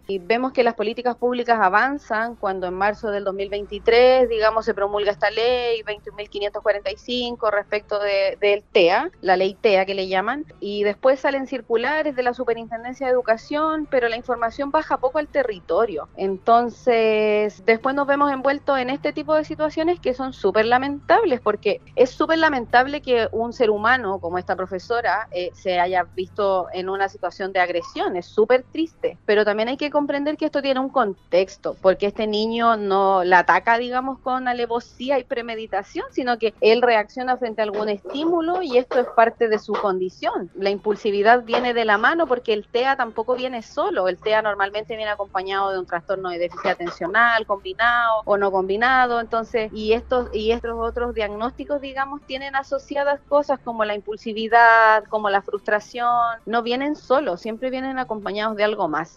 Y vemos que las políticas públicas avanzan cuando en marzo del 2023, digamos, se promulga esta ley 21.545 respecto del TEA, la ley TEA que le llaman, y después salen circulares de la Superintendencia de Educación, pero la información baja poco al territorio. Entonces, después nos vemos envueltos en este tipo de situaciones que son súper lamentables, porque es súper lamentable que un ser humano como esta profesora se haya visto en una situación de agresión, es súper triste, pero también hay que comprender que esto tiene un contexto, porque este niño no la ataca, digamos, con alevosía y premeditación, sino que él reacciona frente a algún estímulo y esto es parte de su condición. La impulsividad viene de la mano porque el TEA tampoco viene solo, el TEA normalmente viene acompañado de un trastorno de déficit atencional combinado o no combinado, entonces, y estos otros diagnósticos, digamos, tienen asociadas cosas como la impulsividad, como la frustración, no vienen solos, siempre vienen acompañados de algo más.